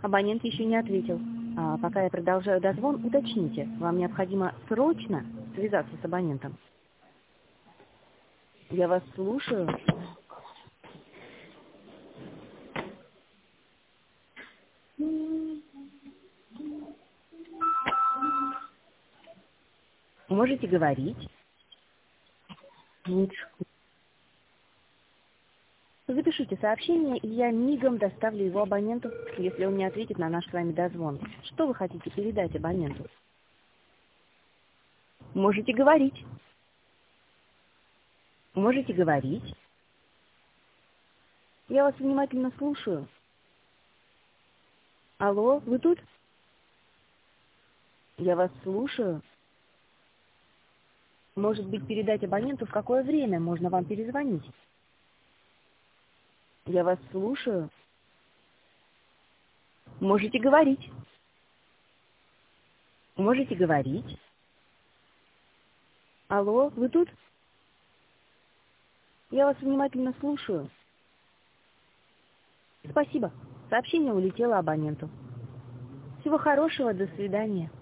Абонент еще не ответил. Пока я продолжаю дозвон, уточните, вам необходимо срочно связаться с абонентом. Я вас слушаю. Можете говорить. Запишите сообщение, и я мигом доставлю его абоненту, если он не ответит на наш с вами дозвон. Что вы хотите передать абоненту? Можете говорить. Можете говорить. Я вас внимательно слушаю. Алло, вы тут? Я вас слушаю. Может быть, передать абоненту, в какое время можно вам перезвонить? Я вас слушаю. Можете говорить. Можете говорить. Алло, вы тут? Я вас внимательно слушаю. Спасибо. Сообщение улетело абоненту. Всего хорошего, до свидания.